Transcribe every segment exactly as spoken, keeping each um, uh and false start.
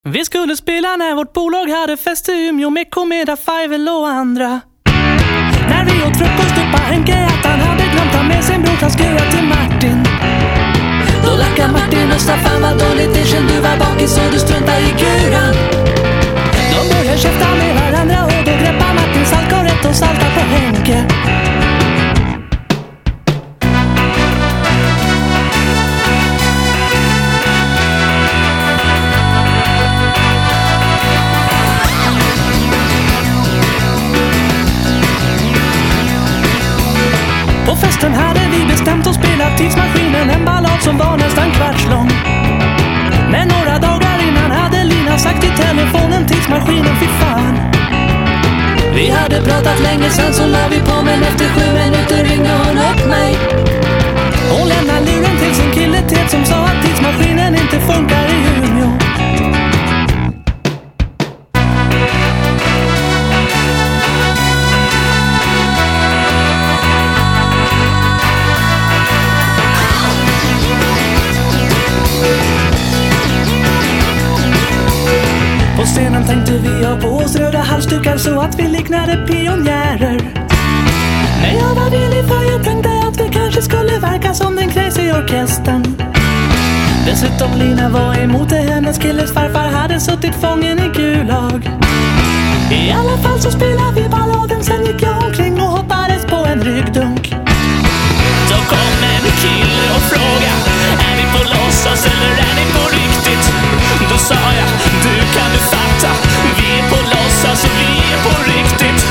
Vi skulle spela när vårt bolag hade fest i Umeå med Komeda, Fivel och andra. När vi åt frukost upp på Henke att han hade glömt ta med sin bror transkura till Martin. Då lackade Martin och Staffan, vad dåligt det kände, du var bakis och du struntade i kuran. De började käfta med varandra och då greppade Martin saltkorret och salta på Henke. På festen hade vi bestämt att spela Tidsmaskinen, en ballad som var nästan kvartslång. Men några dagar innan hade Lina sagt i telefonen, Tidsmaskinen, fy fan. Vi hade pratat länge sen så la vi på, men efter sju minuter ringde hon upp mig. Hon lämnade luren till sin kille Ted som sa att Tidsmaskinen inte funkar i Umeå. På scenen tänkte vi ha på oss röda halsdukar så att vi liknade pionjärer. Men jag var villig för jag tänkte att vi kanske skulle verka som den crazy orkestern. Dessutom Lina var emot det, hennes killes farfar hade suttit fången i Gulag. I alla fall så spelade vi balladen, sen gick jag omkring och hoppades på en ryggdunk. Då kom en kille och frågade, är ni på låtsas eller är ni på riktigt? Då sa jag, du kan du fatta, vi är på låtsas och vi är på riktigt.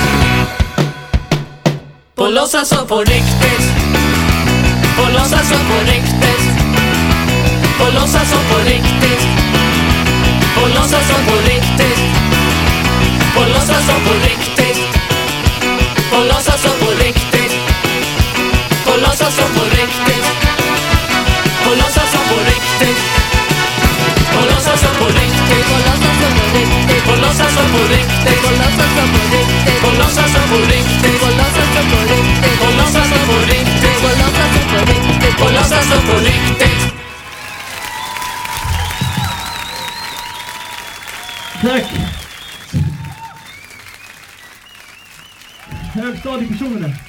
På låtsas och på riktigt. På låtsas och på riktigt. På låtsas och på riktigt. På låtsas och på riktigt. På låtsas och på riktigt. På låtsas och på riktigt. På låtsas och på riktigt. På låtsas och på riktigt. På låtsas och på riktigt. På låtsas och på riktigt. På låtsas och på riktigt. På låtsas och på riktigt. På låtsas och på riktigt. På låtsas och på riktigt. På låtsas och på riktigt. På låtsas och på riktigt. Tack. Högstadiepersoner.